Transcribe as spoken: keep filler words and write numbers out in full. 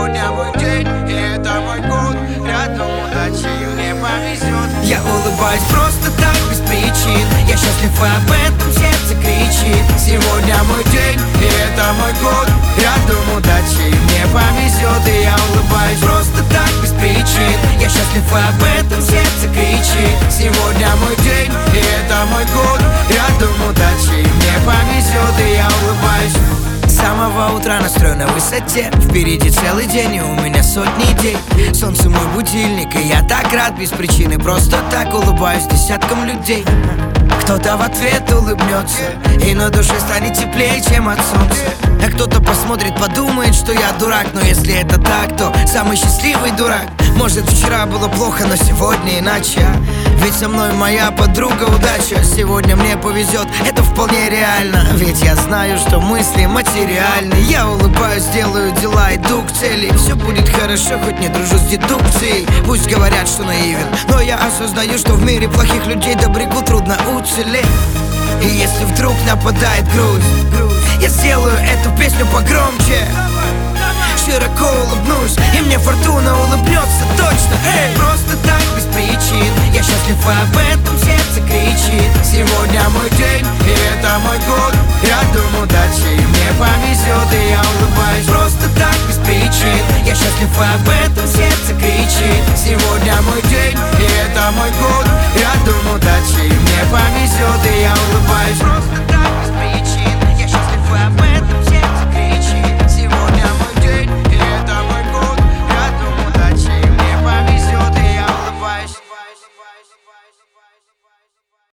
Сегодня мой день, и это мой год. Рядом удачи, и мне повезет. Я улыбаюсь просто так, без причин. Я счастлив, и об этом сердце кричит. Сегодня мой день, и это мой год. Рядом удачи, и мне повезет. И я улыбаюсь просто так, без причин. Я счастлив, и об этом сердце кричит. Сегодня мой день, и это мой год. Рядом удачи, и мне повезет. И я улыбаюсь. С самого утра настрой на высоте. Впереди целый день, и у меня сотни идей. Солнце мой будильник, и я так рад. Без причины, просто так улыбаюсь десяткам людей. Кто-то в ответ улыбнется, и на душе станет теплее, чем от солнца. А кто-то посмотрит, подумает, что я дурак. Но если это так, то самый счастливый дурак. Может, вчера было плохо, но сегодня иначе. Ведь со мной моя подруга удача. Сегодня мне повезет, это вполне реально. Ведь я знаю, что мысли материальны. Я улыбаюсь, делаю дела, иду к цели. Все будет хорошо, хоть не дружу с дедукцией. Пусть говорят, что наивен, но я осознаю, что в мире плохих людей добряку трудно уцелеть. И если вдруг нападает грусть, я сделаю эту песню погромче. Широко улыбнусь, и мне фортуна улыбнется точно. Эй! Просто так, без причин. Я счастлив, и об этом сердце кричит. Сегодня мой день, и это мой год. Рядом удачи, и мне повезет. И я улыбаюсь просто так, без причин. Я счастлив, и об этом сердце кричит. Сегодня мой день, и это мой год. Рядом удачи, и мне повезет. И я улыбаюсь просто так, без причин. Я счастлив, и об этом сердце кричит. Сегодня мой день, и это мой год. Рядом удачи, и мне повезет. И я улыбаюсь.